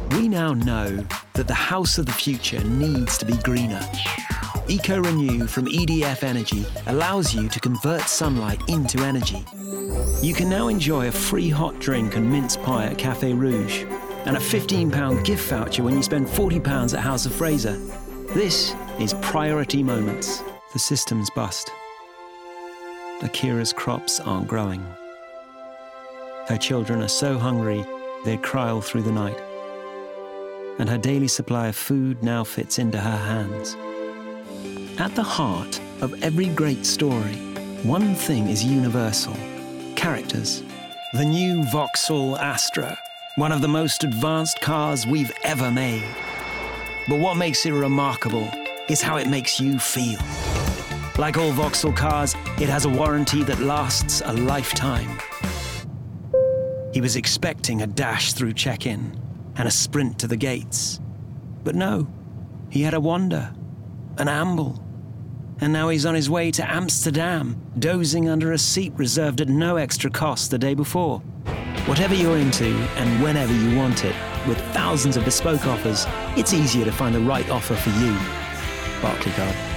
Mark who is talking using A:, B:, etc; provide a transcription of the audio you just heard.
A: We now know that the house of the future needs to be greener. EcoRenew from EDF Energy allows you to convert sunlight into energy. You can now enjoy a free hot drink and mince pie at Café Rouge and a £15 gift voucher when you spend £40 at House of Fraser. This is Priority Moments. The system's bust. Akira's crops aren't growing. Her children are so hungry they'd cry all through the night. And her daily supply of food now fits into her hands. At the heart of every great story, one thing is universal: characters. The new Vauxhall Astra, one of the most advanced cars we've ever made. But what makes it remarkable is how it makes you feel. Like all Vauxhall cars, it has a warranty that lasts a lifetime. He was expecting a dash through check-in and a sprint to the gates. But no, he had a wander, an amble. And now he's on his way to Amsterdam, dozing under a seat reserved at no extra cost the day before. Whatever you're into and whenever you want it, with thousands of bespoke offers, it's easier to find the right offer for you. Barclaycard.